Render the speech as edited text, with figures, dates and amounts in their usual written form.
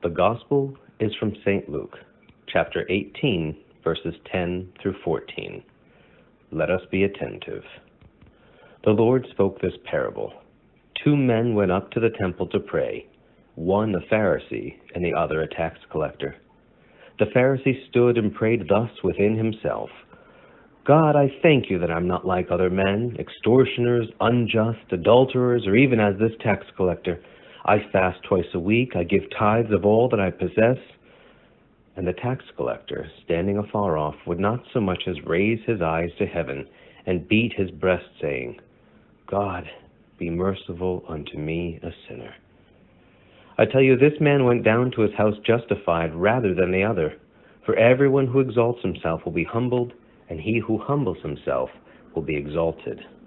The Gospel is from St. Luke, chapter 18, verses 10 through 14. Let us be attentive. The Lord spoke this parable. 2 men went up to the temple to pray, one a Pharisee and the other a tax collector. The Pharisee stood and prayed thus within himself, God, I thank you that I'm not like other men, extortioners, unjust, adulterers, or even as this tax collector. I fast twice a week, I give tithes of all that I possess. And the tax collector, standing afar off, would not so much as raise his eyes to heaven and beat his breast, saying, God, be merciful unto me, a sinner. I tell you, this man went down to his house justified rather than the other. For everyone who exalts himself will be humbled, and he who humbles himself will be exalted.